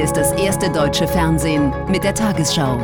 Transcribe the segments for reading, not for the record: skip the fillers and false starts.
ist das erste deutsche Fernsehen mit der Tagesschau.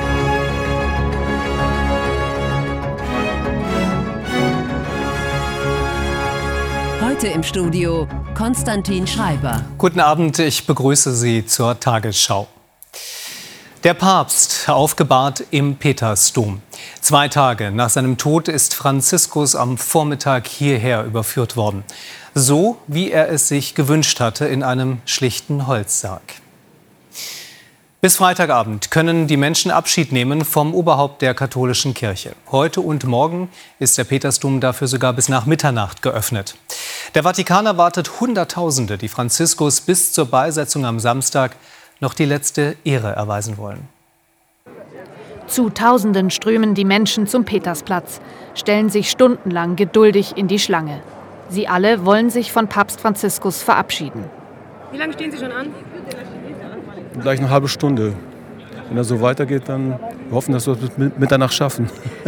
Heute im Studio Konstantin Schreiber. Guten Abend, ich begrüße Sie zur Tagesschau. Der Papst aufgebahrt im Petersdom. 2 Tage nach seinem Tod ist Franziskus am Vormittag hierher überführt worden. So, wie er es sich gewünscht hatte, in einem schlichten Holzsarg. Bis Freitagabend können die Menschen Abschied nehmen vom Oberhaupt der katholischen Kirche. Heute und morgen ist der Petersdom dafür sogar bis nach Mitternacht geöffnet. Der Vatikan erwartet Hunderttausende, die Franziskus bis zur Beisetzung am Samstag noch die letzte Ehre erweisen wollen. Zu Tausenden strömen die Menschen zum Petersplatz, stellen sich stundenlang geduldig in die Schlange. Sie alle wollen sich von Papst Franziskus verabschieden. Wie lange stehen Sie schon an? Gleich eine halbe Stunde. Wenn das so weitergeht, dann hoffen wir, dass wir es bis Mitternacht schaffen.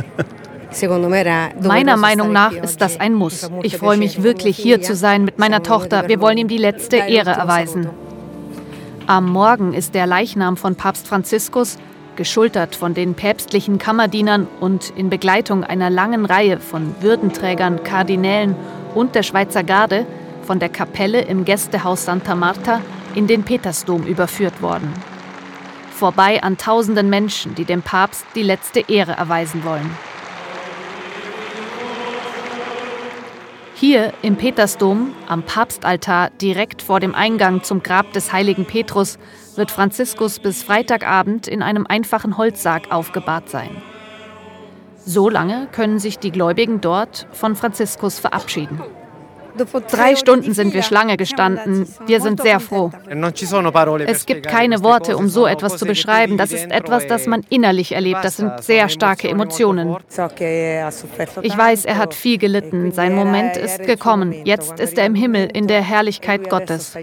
Meiner Meinung nach ist das ein Muss. Ich freue mich wirklich, hier zu sein mit meiner Tochter. Wir wollen ihm die letzte Ehre erweisen. Am Morgen ist der Leichnam von Papst Franziskus, geschultert von den päpstlichen Kammerdienern und in Begleitung einer langen Reihe von Würdenträgern, Kardinälen und der Schweizer Garde, von der Kapelle im Gästehaus Santa Marta in den Petersdom überführt worden. Vorbei an tausenden Menschen, die dem Papst die letzte Ehre erweisen wollen. Hier im Petersdom, am Papstaltar, direkt vor dem Eingang zum Grab des heiligen Petrus, wird Franziskus bis Freitagabend in einem einfachen Holzsarg aufgebahrt sein. So lange können sich die Gläubigen dort von Franziskus verabschieden. 3 Stunden sind wir Schlange gestanden. Wir sind sehr froh. Es gibt keine Worte, um so etwas zu beschreiben. Das ist etwas, das man innerlich erlebt. Das sind sehr starke Emotionen. Ich weiß, er hat viel gelitten. Sein Moment ist gekommen. Jetzt ist er im Himmel, in der Herrlichkeit Gottes.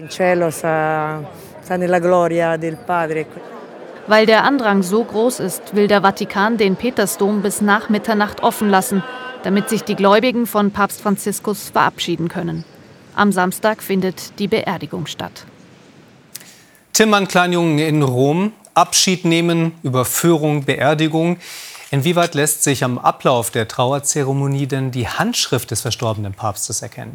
Weil der Andrang so groß ist, will der Vatikan den Petersdom bis nach Mitternacht offen lassen, damit sich die Gläubigen von Papst Franziskus verabschieden können. Am Samstag findet die Beerdigung statt. Tillmann Kleinjungen in Rom. Abschied nehmen, Überführung, Beerdigung. Inwieweit lässt sich am Ablauf der Trauerzeremonie denn die Handschrift des verstorbenen Papstes erkennen?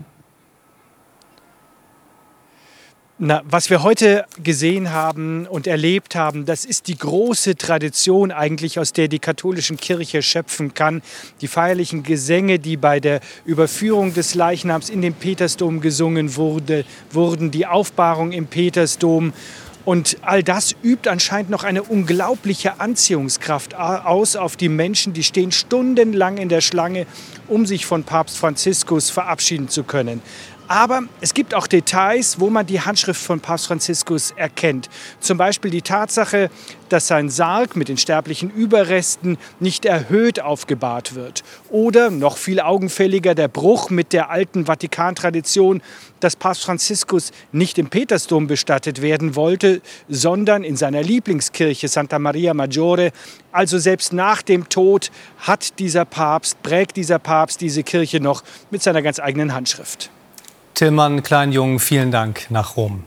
Was wir heute gesehen haben und erlebt haben, das ist die große Tradition eigentlich, aus der die katholische Kirche schöpfen kann. Die feierlichen Gesänge, die bei der Überführung des Leichnams in den Petersdom gesungen wurden, die Aufbahrung im Petersdom. Und all das übt anscheinend noch eine unglaubliche Anziehungskraft aus auf die Menschen, die stehen stundenlang in der Schlange, um sich von Papst Franziskus verabschieden zu können. Aber es gibt auch Details, wo man die Handschrift von Papst Franziskus erkennt. Zum Beispiel die Tatsache, dass sein Sarg mit den sterblichen Überresten nicht erhöht aufgebahrt wird. Oder, noch viel augenfälliger, der Bruch mit der alten Vatikan-Tradition, dass Papst Franziskus nicht im Petersdom bestattet werden wollte, sondern in seiner Lieblingskirche Santa Maria Maggiore. Also selbst nach dem Tod prägt dieser Papst diese Kirche noch mit seiner ganz eigenen Handschrift. Tillmann Kleinjungen, vielen Dank nach Rom.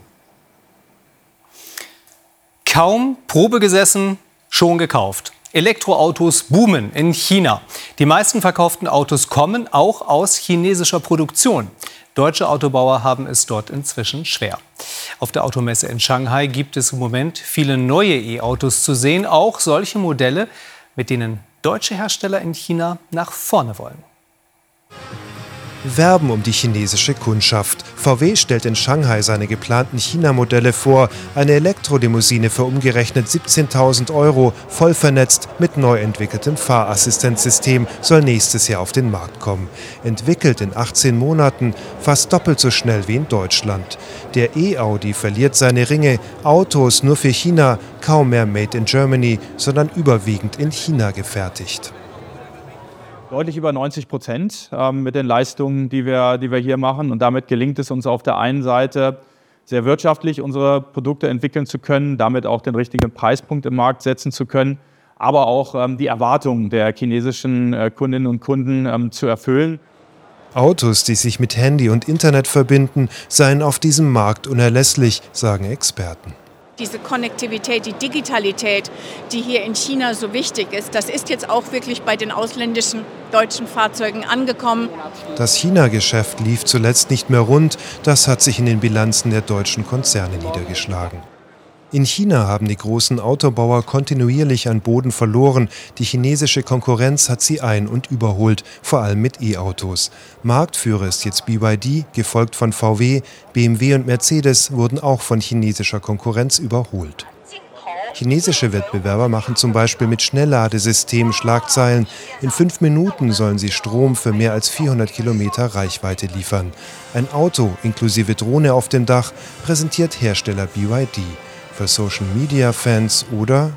Kaum Probe gesessen, schon gekauft. Elektroautos boomen in China. Die meisten verkauften Autos kommen auch aus chinesischer Produktion. Deutsche Autobauer haben es dort inzwischen schwer. Auf der Automesse in Shanghai gibt es im Moment viele neue E-Autos zu sehen, auch solche Modelle, mit denen deutsche Hersteller in China nach vorne wollen. Werben um die chinesische Kundschaft. VW stellt in Shanghai seine geplanten China-Modelle vor. Eine Elektrolimousine für umgerechnet 17.000 €, voll vernetzt mit neu entwickeltem Fahrassistenzsystem, soll nächstes Jahr auf den Markt kommen. Entwickelt in 18 Monaten, fast doppelt so schnell wie in Deutschland. Der E-Audi verliert seine Ringe. Autos nur für China, kaum mehr Made in Germany, sondern überwiegend in China gefertigt. Deutlich über 90% mit den Leistungen, die wir hier machen. Und damit gelingt es uns auf der einen Seite, sehr wirtschaftlich unsere Produkte entwickeln zu können, damit auch den richtigen Preispunkt im Markt setzen zu können, aber auch die Erwartungen der chinesischen Kundinnen und Kunden zu erfüllen. Autos, die sich mit Handy und Internet verbinden, seien auf diesem Markt unerlässlich, sagen Experten. Diese Konnektivität, die Digitalität, die hier in China so wichtig ist, das ist jetzt auch wirklich bei den ausländischen deutschen Fahrzeugen angekommen. Das China-Geschäft lief zuletzt nicht mehr rund, das hat sich in den Bilanzen der deutschen Konzerne niedergeschlagen. In China haben die großen Autobauer kontinuierlich an Boden verloren. Die chinesische Konkurrenz hat sie ein- und überholt, vor allem mit E-Autos. Marktführer ist jetzt BYD, gefolgt von VW. BMW und Mercedes wurden auch von chinesischer Konkurrenz überholt. Chinesische Wettbewerber machen zum Beispiel mit Schnellladesystemen Schlagzeilen. In 5 Minuten sollen sie Strom für mehr als 400 Kilometer Reichweite liefern. Ein Auto inklusive Drohne auf dem Dach präsentiert Hersteller BYD. Für Social-Media-Fans oder?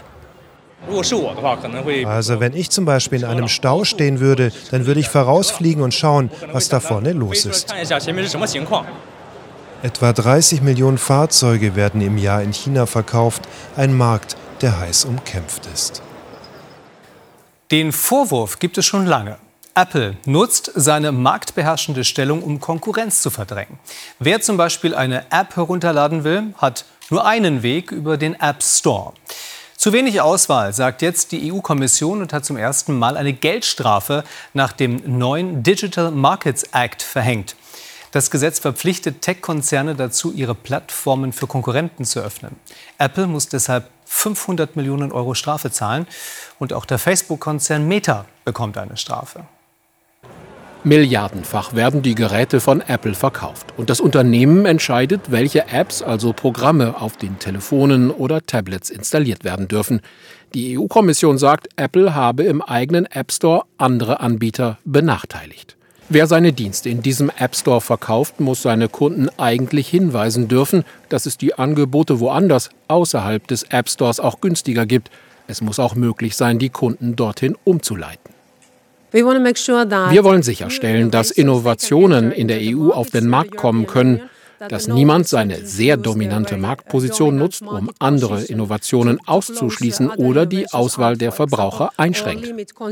Also wenn ich zum Beispiel in einem Stau stehen würde, dann würde ich vorausfliegen und schauen, was da vorne los ist. Etwa 30 Millionen Fahrzeuge werden im Jahr in China verkauft, ein Markt, der heiß umkämpft ist. Den Vorwurf gibt es schon lange. Apple nutzt seine marktbeherrschende Stellung, um Konkurrenz zu verdrängen. Wer zum Beispiel eine App herunterladen will, hat nur einen Weg über den App Store. Zu wenig Auswahl, sagt jetzt die EU-Kommission und hat zum ersten Mal eine Geldstrafe nach dem neuen Digital Markets Act verhängt. Das Gesetz verpflichtet Tech-Konzerne dazu, ihre Plattformen für Konkurrenten zu öffnen. Apple muss deshalb 500 Millionen Euro Strafe zahlen und auch der Facebook-Konzern Meta bekommt eine Strafe. Milliardenfach werden die Geräte von Apple verkauft. Und das Unternehmen entscheidet, welche Apps, also Programme, auf den Telefonen oder Tablets installiert werden dürfen. Die EU-Kommission sagt, Apple habe im eigenen App Store andere Anbieter benachteiligt. Wer seine Dienste in diesem App Store verkauft, muss seine Kunden eigentlich hinweisen dürfen, dass es die Angebote woanders, außerhalb des App Stores, auch günstiger gibt. Es muss auch möglich sein, die Kunden dorthin umzuleiten. Wir wollen sicherstellen, dass Innovationen in der EU auf den Markt kommen können, dass niemand seine sehr dominante Marktposition nutzt, um andere Innovationen auszuschließen oder die Auswahl der Verbraucher einschränkt.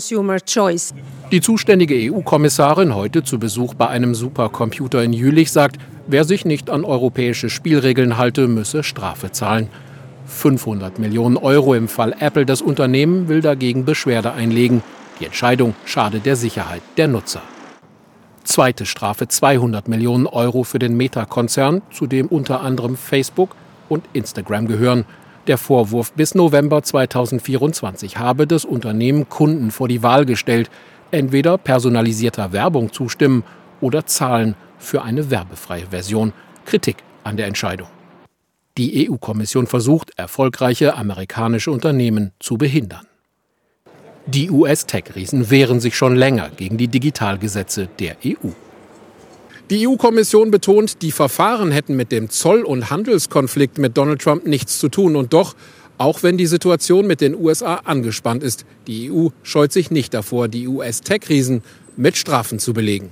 Die zuständige EU-Kommissarin heute zu Besuch bei einem Supercomputer in Jülich sagt, wer sich nicht an europäische Spielregeln halte, müsse Strafe zahlen. 500 Millionen Euro im Fall Apple. Das Unternehmen will dagegen Beschwerde einlegen. Die Entscheidung schadet der Sicherheit der Nutzer. Zweite Strafe 200 Millionen Euro für den Meta-Konzern, zu dem unter anderem Facebook und Instagram gehören. Der Vorwurf: bis November 2024 habe das Unternehmen Kunden vor die Wahl gestellt, entweder personalisierter Werbung zustimmen oder zahlen für eine werbefreie Version. Kritik an der Entscheidung. Die EU-Kommission versucht, erfolgreiche amerikanische Unternehmen zu behindern. Die US-Tech-Riesen wehren sich schon länger gegen die Digitalgesetze der EU. Die EU-Kommission betont, die Verfahren hätten mit dem Zoll- und Handelskonflikt mit Donald Trump nichts zu tun. Und doch, auch wenn die Situation mit den USA angespannt ist, die EU scheut sich nicht davor, die US-Tech-Riesen mit Strafen zu belegen.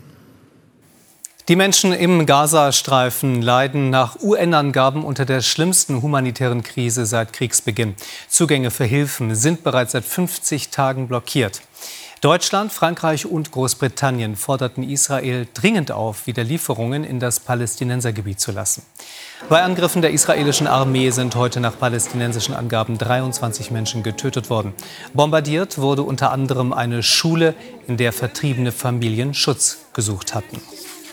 Die Menschen im Gazastreifen leiden nach UN-Angaben unter der schlimmsten humanitären Krise seit Kriegsbeginn. Zugänge für Hilfen sind bereits seit 50 Tagen blockiert. Deutschland, Frankreich und Großbritannien forderten Israel dringend auf, wieder Lieferungen in das Palästinensergebiet zu lassen. Bei Angriffen der israelischen Armee sind heute nach palästinensischen Angaben 23 Menschen getötet worden. Bombardiert wurde unter anderem eine Schule, in der vertriebene Familien Schutz gesucht hatten.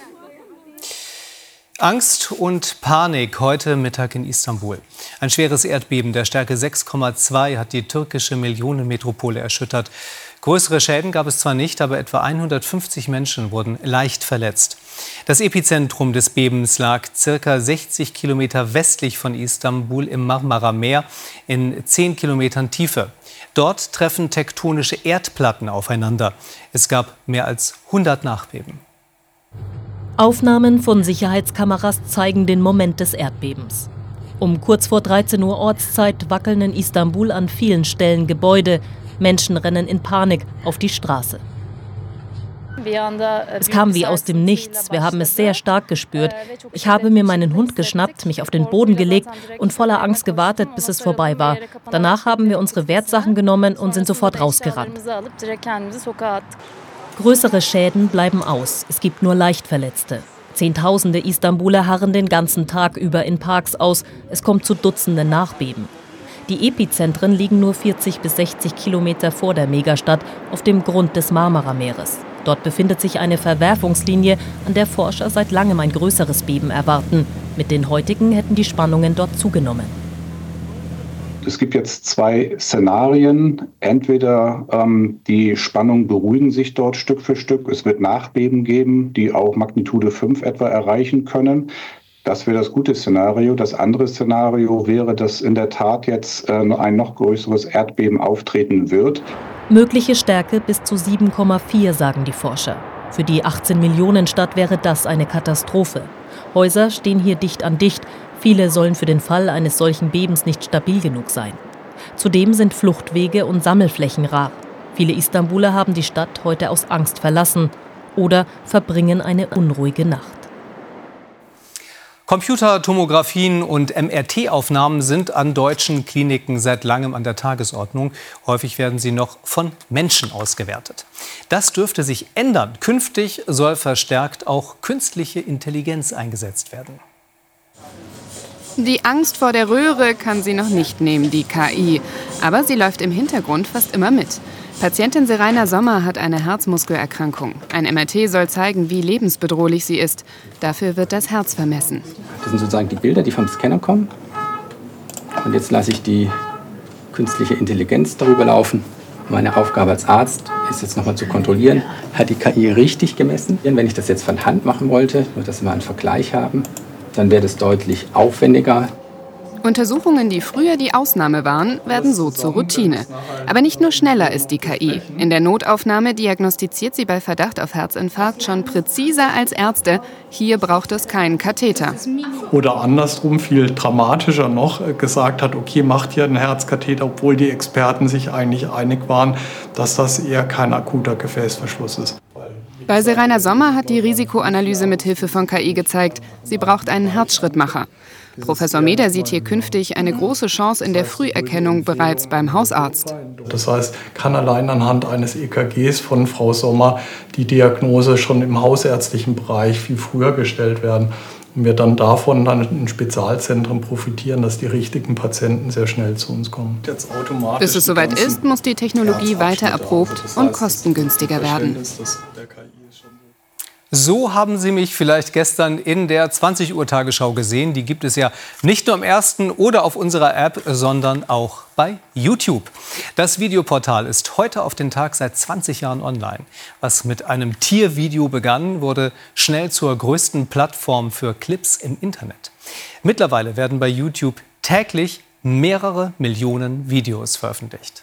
Angst und Panik heute Mittag in Istanbul. Ein schweres Erdbeben der Stärke 6,2 hat die türkische Millionenmetropole erschüttert. Größere Schäden gab es zwar nicht, aber etwa 150 Menschen wurden leicht verletzt. Das Epizentrum des Bebens lag circa 60 Kilometer westlich von Istanbul im Marmara-Meer in 10 Kilometern Tiefe. Dort treffen tektonische Erdplatten aufeinander. Es gab mehr als 100 Nachbeben. Aufnahmen von Sicherheitskameras zeigen den Moment des Erdbebens. Um kurz vor 13 Uhr Ortszeit wackeln in Istanbul an vielen Stellen Gebäude. Menschen rennen in Panik auf die Straße. Es kam wie aus dem Nichts. Wir haben es sehr stark gespürt. Ich habe mir meinen Hund geschnappt, mich auf den Boden gelegt und voller Angst gewartet, bis es vorbei war. Danach haben wir unsere Wertsachen genommen und sind sofort rausgerannt. Größere Schäden bleiben aus. Es gibt nur Leichtverletzte. Zehntausende Istanbuler harren den ganzen Tag über in Parks aus. Es kommt zu Dutzenden Nachbeben. Die Epizentren liegen nur 40 bis 60 Kilometer vor der Megastadt auf dem Grund des Marmara-Meeres. Dort befindet sich eine Verwerfungslinie, an der Forscher seit langem ein größeres Beben erwarten. Mit den heutigen hätten die Spannungen dort zugenommen. Es gibt jetzt 2 Szenarien. Entweder die Spannungen beruhigen sich dort Stück für Stück. Es wird Nachbeben geben, die auch Magnitude 5 etwa erreichen können. Das wäre das gute Szenario. Das andere Szenario wäre, dass in der Tat jetzt ein noch größeres Erdbeben auftreten wird. Mögliche Stärke bis zu 7,4, sagen die Forscher. Für die 18-Millionen-Stadt wäre das eine Katastrophe. Häuser stehen hier dicht an dicht. Viele sollen für den Fall eines solchen Bebens nicht stabil genug sein. Zudem sind Fluchtwege und Sammelflächen rar. Viele Istanbuler haben die Stadt heute aus Angst verlassen oder verbringen eine unruhige Nacht. Computertomographien und MRT-Aufnahmen sind an deutschen Kliniken seit langem an der Tagesordnung. Häufig werden sie noch von Menschen ausgewertet. Das dürfte sich ändern. Künftig soll verstärkt auch künstliche Intelligenz eingesetzt werden. Die Angst vor der Röhre kann sie noch nicht nehmen, die KI. Aber sie läuft im Hintergrund fast immer mit. Patientin Seraina Sommer hat eine Herzmuskelerkrankung. Ein MRT soll zeigen, wie lebensbedrohlich sie ist. Dafür wird das Herz vermessen. Das sind sozusagen die Bilder, die vom Scanner kommen. Und jetzt lasse ich die künstliche Intelligenz darüber laufen. Meine Aufgabe als Arzt ist jetzt nochmal zu kontrollieren, hat die KI richtig gemessen? Wenn ich das jetzt von Hand machen wollte, nur dass wir einen Vergleich haben, dann wäre das deutlich aufwendiger. Untersuchungen, die früher die Ausnahme waren, werden so zur Routine. Aber nicht nur schneller ist die KI. In der Notaufnahme diagnostiziert sie bei Verdacht auf Herzinfarkt schon präziser als Ärzte. Hier braucht es keinen Katheter. Oder andersrum, viel dramatischer noch, gesagt hat, okay, macht hier einen Herzkatheter, obwohl die Experten sich eigentlich einig waren, dass das eher kein akuter Gefäßverschluss ist. Bei Seraina Sommer hat die Risikoanalyse mit Hilfe von KI gezeigt, sie braucht einen Herzschrittmacher. Professor Meder sieht hier künftig eine große Chance in der Früherkennung bereits beim Hausarzt. Das heißt, kann allein anhand eines EKGs von Frau Sommer die Diagnose schon im hausärztlichen Bereich viel früher gestellt werden. Und wir dann davon in Spezialzentren profitieren, dass die richtigen Patienten sehr schnell zu uns kommen. Bis es soweit ist, muss die Technologie weiter erprobt und kostengünstiger werden. So haben Sie mich vielleicht gestern in der 20 Uhr Tagesschau gesehen. Die gibt es ja nicht nur im ersten oder auf unserer App, sondern auch bei YouTube. Das Videoportal ist heute auf den Tag seit 20 Jahren online. Was mit einem Tiervideo begann, wurde schnell zur größten Plattform für Clips im Internet. Mittlerweile werden bei YouTube täglich mehrere Millionen Videos veröffentlicht.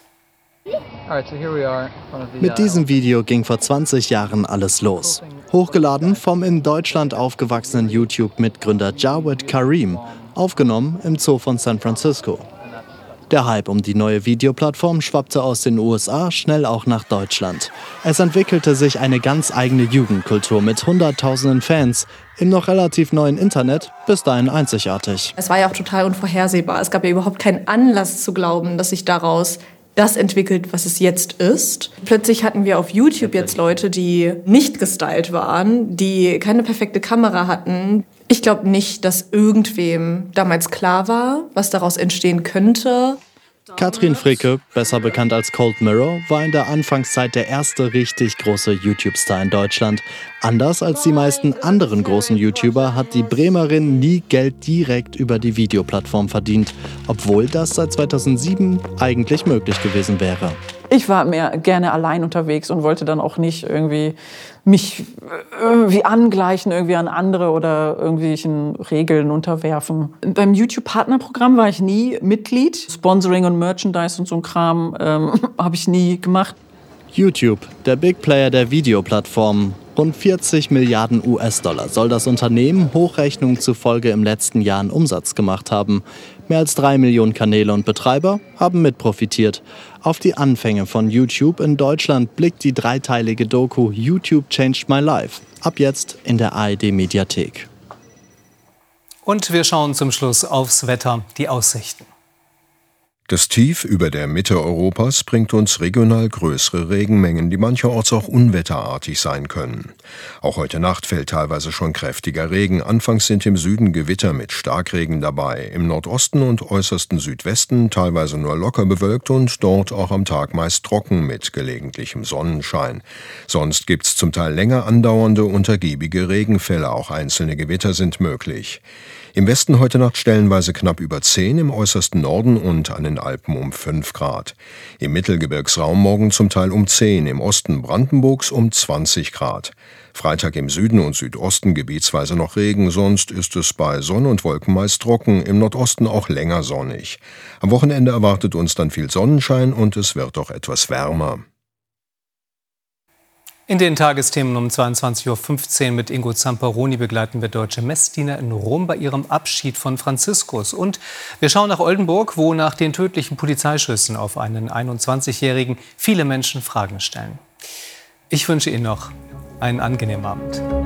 Mit diesem Video ging vor 20 Jahren alles los. Hochgeladen vom in Deutschland aufgewachsenen YouTube-Mitgründer Jawed Karim, aufgenommen im Zoo von San Francisco. Der Hype um die neue Videoplattform schwappte aus den USA schnell auch nach Deutschland. Es entwickelte sich eine ganz eigene Jugendkultur mit Hunderttausenden Fans. Im noch relativ neuen Internet bis dahin einzigartig. Es war ja auch total unvorhersehbar. Es gab ja überhaupt keinen Anlass zu glauben, dass sich daraus das entwickelt, was es jetzt ist. Plötzlich hatten wir auf YouTube jetzt Leute, die nicht gestylt waren, die keine perfekte Kamera hatten. Ich glaube nicht, dass irgendwem damals klar war, was daraus entstehen könnte. Katrin Fricke, besser bekannt als Cold Mirror, war in der Anfangszeit der erste richtig große YouTube-Star in Deutschland. Anders als die meisten anderen großen YouTuber hat die Bremerin nie Geld direkt über die Videoplattform verdient, obwohl das seit 2007 eigentlich möglich gewesen wäre. Ich war mehr gerne allein unterwegs und wollte dann auch nicht irgendwie mich irgendwie angleichen irgendwie an andere oder irgendwelchen Regeln unterwerfen. Beim YouTube-Partnerprogramm war ich nie Mitglied. Sponsoring und Merchandise und so ein Kram habe ich nie gemacht. YouTube, der Big Player der Videoplattformen. Rund 40 Milliarden US-Dollar soll das Unternehmen Hochrechnungen zufolge im letzten Jahr an Umsatz gemacht haben. Mehr als 3 Millionen Kanäle und Betreiber haben mitprofitiert. Auf die Anfänge von YouTube in Deutschland blickt die dreiteilige Doku YouTube Changed My Life. Ab jetzt in der ARD-Mediathek. Und wir schauen zum Schluss aufs Wetter, die Aussichten. Das Tief über der Mitte Europas bringt uns regional größere Regenmengen, die mancherorts auch unwetterartig sein können. Auch heute Nacht fällt teilweise schon kräftiger Regen. Anfangs sind im Süden Gewitter mit Starkregen dabei. Im Nordosten und äußersten Südwesten teilweise nur locker bewölkt und dort auch am Tag meist trocken mit gelegentlichem Sonnenschein. Sonst gibt's zum Teil länger andauernde, untergiebige Regenfälle. Auch einzelne Gewitter sind möglich. Im Westen heute Nacht stellenweise knapp über 10, im äußersten Norden und an den Alpen um 5 Grad. Im Mittelgebirgsraum morgen zum Teil um 10, im Osten Brandenburgs um 20 Grad. Freitag im Süden und Südosten gebietsweise noch Regen, sonst ist es bei Sonne und Wolken meist trocken, im Nordosten auch länger sonnig. Am Wochenende erwartet uns dann viel Sonnenschein und es wird auch etwas wärmer. In den Tagesthemen um 22.15 Uhr mit Ingo Zamperoni begleiten wir deutsche Messdiener in Rom bei ihrem Abschied von Franziskus. Und wir schauen nach Oldenburg, wo nach den tödlichen Polizeischüssen auf einen 21-Jährigen viele Menschen Fragen stellen. Ich wünsche Ihnen noch einen angenehmen Abend.